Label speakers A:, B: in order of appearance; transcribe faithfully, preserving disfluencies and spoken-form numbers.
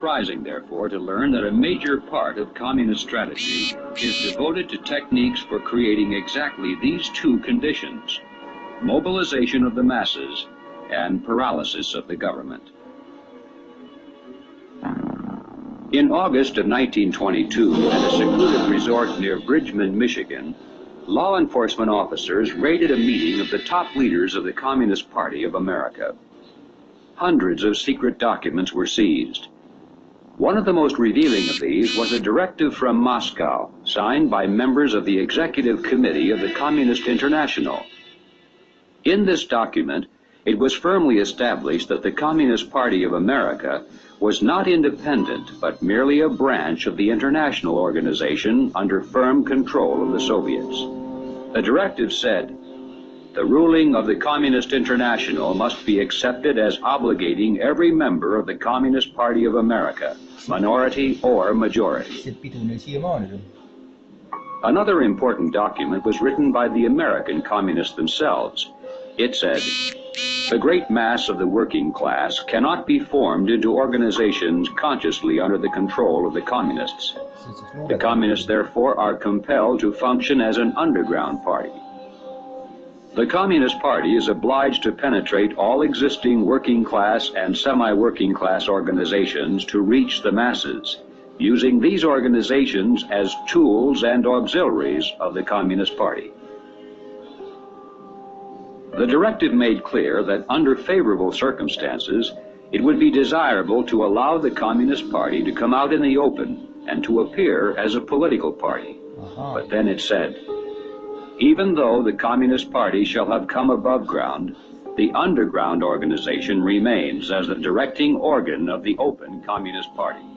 A: Surprising, therefore, to learn that a major part of communist strategy is devoted to techniques for creating exactly these two conditions: mobilization of the masses and paralysis of the government. In August of nineteen twenty-two, at a secluded resort near Bridgman, Michigan, law enforcement officers raided a meeting of the top leaders of the Communist Party of America. Hundreds of secret documents were seized. One of the most revealing of these was a directive from Moscow, signed by members of the Executive Committee of the Communist International. In this document, it was firmly established that the Communist Party of America was not independent, but merely a branch of the international organization under firm control of the Soviets. The directive said, "The ruling of the Communist International must be accepted as obligating every member of the Communist Party of America, minority or majority." Another important document was written by the American communists themselves. It said, "The great mass of the working class cannot be formed into organizations consciously under the control of the communists. The communists, therefore, are compelled to function as an underground party. The Communist Party is obliged to penetrate all existing working class and semi-working class organizations to reach the masses, using these organizations as tools and auxiliaries of the Communist Party." The directive made clear that under favorable circumstances, it would be desirable to allow the Communist Party to come out in the open and to appear as a political party. Uh-huh. But then it said, "Even though the Communist Party shall have come above ground, the underground organization remains as the directing organ of the open Communist Party."